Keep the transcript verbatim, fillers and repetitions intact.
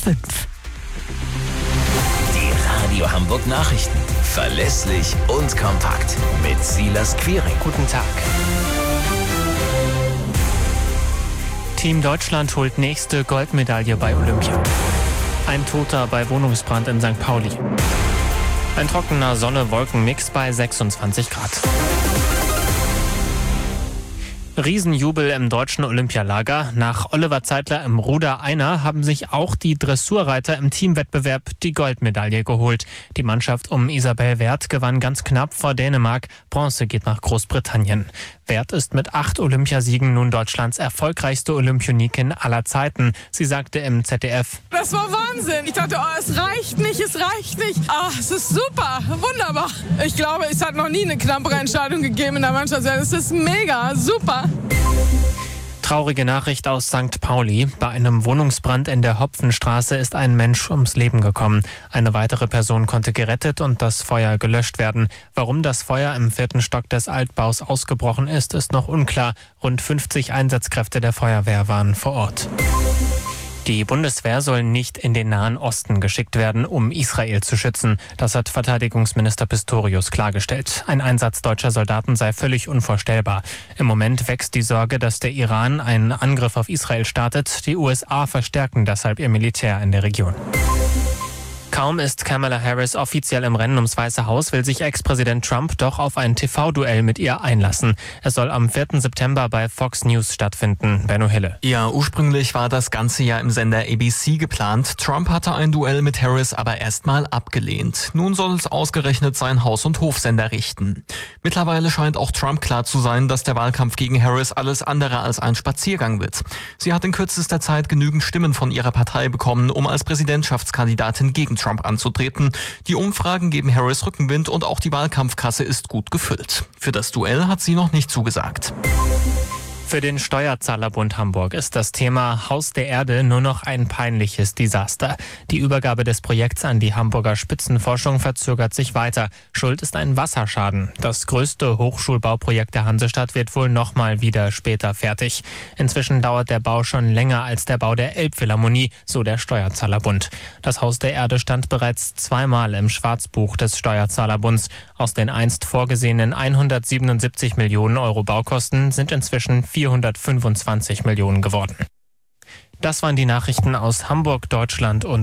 fünf. Die Radio Hamburg Nachrichten. Verlässlich und kompakt. Mit Silas Quiring. Guten Tag. Team Deutschland holt nächste Goldmedaille bei Olympia. Ein Toter bei Wohnungsbrand in Sankt Pauli. Ein trockener Sonne-Wolken-Mix bei sechsundzwanzig Grad. Riesenjubel im deutschen Olympialager. Nach Oliver Zeitler im Ruder-Einer haben sich auch die Dressurreiter im Teamwettbewerb die Goldmedaille geholt. Die Mannschaft um Isabel Werth gewann ganz knapp vor Dänemark. Bronze geht nach Großbritannien. Werth ist mit acht Olympiasiegen nun Deutschlands erfolgreichste Olympionikin aller Zeiten. Sie sagte im Z D F: Das war Wahnsinn. Ich dachte, oh, es reicht nicht, es reicht nicht. Ah, es ist super, wunderbar. Ich glaube, es hat noch nie eine knappere Entscheidung gegeben in der Mannschaft. Es ist mega, super. Traurige Nachricht aus Sankt Pauli. Bei einem Wohnungsbrand in der Hopfenstraße ist ein Mensch ums Leben gekommen. Eine weitere Person konnte gerettet und das Feuer gelöscht werden. Warum das Feuer im vierten Stock des Altbaus ausgebrochen ist, ist noch unklar. Rund fünfzig Einsatzkräfte der Feuerwehr waren vor Ort. Die Bundeswehr soll nicht in den Nahen Osten geschickt werden, um Israel zu schützen. Das hat Verteidigungsminister Pistorius klargestellt. Ein Einsatz deutscher Soldaten sei völlig unvorstellbar. Im Moment wächst die Sorge, dass der Iran einen Angriff auf Israel startet. Die U S A verstärken deshalb ihr Militär in der Region. Kaum ist Kamala Harris offiziell im Rennen ums Weiße Haus, will sich Ex-Präsident Trump doch auf ein T V-Duell mit ihr einlassen. Es soll am vierten September bei Fox News stattfinden. Benno Hille. Ja, ursprünglich war das Ganze ja im Sender A B C geplant. Trump hatte ein Duell mit Harris aber erstmal abgelehnt. Nun soll es ausgerechnet sein Haus- und Hofsender richten. Mittlerweile scheint auch Trump klar zu sein, dass der Wahlkampf gegen Harris alles andere als ein Spaziergang wird. Sie hat in kürzester Zeit genügend Stimmen von ihrer Partei bekommen, um als Präsidentschaftskandidatin gegen Trump anzutreten. Die Umfragen geben Harris Rückenwind und auch die Wahlkampfkasse ist gut gefüllt. Für das Duell hat sie noch nicht zugesagt. Für den Steuerzahlerbund Hamburg ist das Thema Haus der Erde nur noch ein peinliches Desaster. Die Übergabe des Projekts an die Hamburger Spitzenforschung verzögert sich weiter. Schuld ist ein Wasserschaden. Das größte Hochschulbauprojekt der Hansestadt wird wohl noch mal wieder später fertig. Inzwischen dauert der Bau schon länger als der Bau der Elbphilharmonie, so der Steuerzahlerbund. Das Haus der Erde stand bereits zweimal im Schwarzbuch des Steuerzahlerbunds. Aus den einst vorgesehenen hundertsiebenundsiebzig Millionen Euro Baukosten sind inzwischen vierhundertfünfundzwanzig Millionen geworden. Das waren die Nachrichten aus Hamburg, Deutschland und